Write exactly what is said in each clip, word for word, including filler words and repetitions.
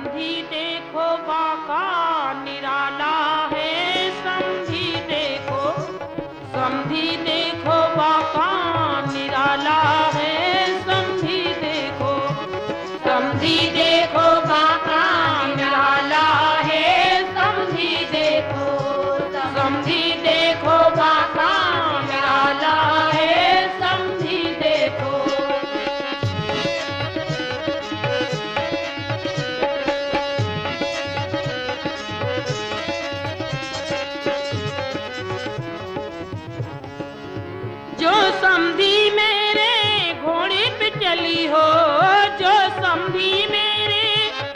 समधी देखो बाका निराला है, समधी देखो, समधी देखो बाका निराला है, समधी देखो, समधी देखो बाका निराला है, समधी देखो, समधी देखो बाका निराला है, समधी देखो। जो समधी मेरे घोड़े पे चली हो, जो समधी मेरे,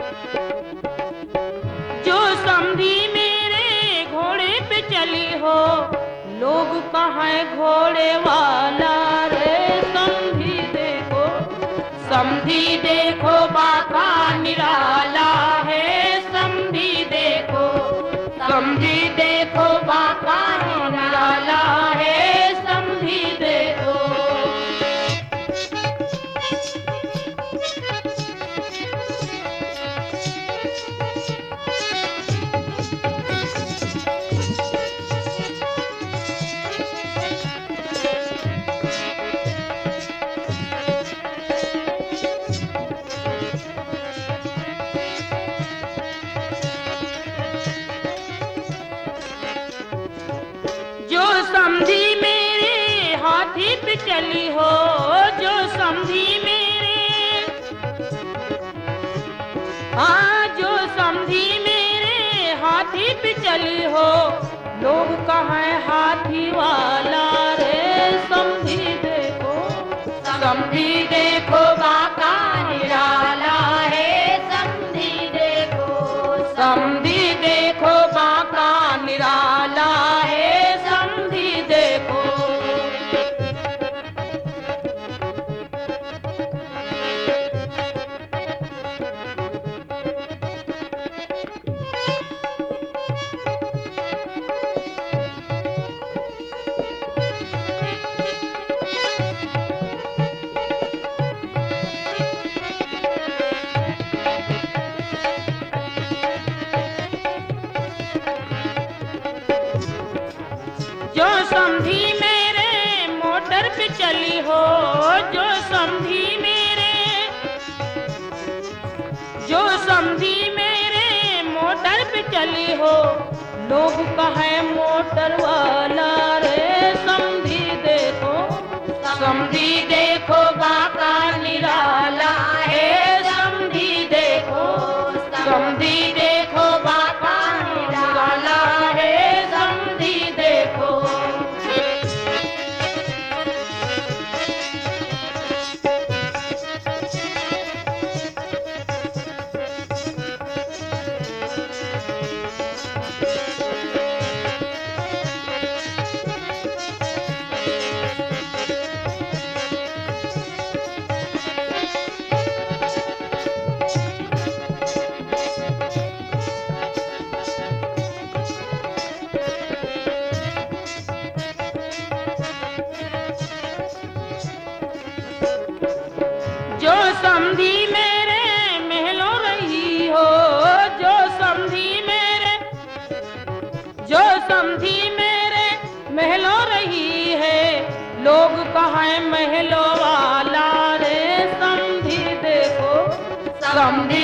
जो समधी मेरे घोड़े पे चली हो, लोग कहाँ घोड़े वाला रे, समधी देखो, समधी देखो बाका निराला है, समधी देखो, समधी देखो बाका निराला है, समधी देखो। जो समधी मेरे हाथी पे चली हो, जो समधी मेरे, हाँ जो समधी मेरे हाथी पे चली हो, लोग कहाँ हाथी वाला रे, समधी देखो, समधी देखो बाका निराला है, समधी देखो, समधी देखो बाका निराला है, समधी देखो। जो समधी मेरे मोटर पे चली हो, जो समधी मेरे, जो समधी मेरे मोटर पे चली हो, लोग कहाँ मोटर वाला रे, समधी देखो, समधी देखो बाका निराला है, समधी देखो, समधी देखो बाका निराला है, समधी देखो। जो समधी मेरे महलों रही हो, जो समधी मेरे, जो समधी मेरे महलों रही है, लोग कहाँ महलों वाला रे, समधी देखो, समधी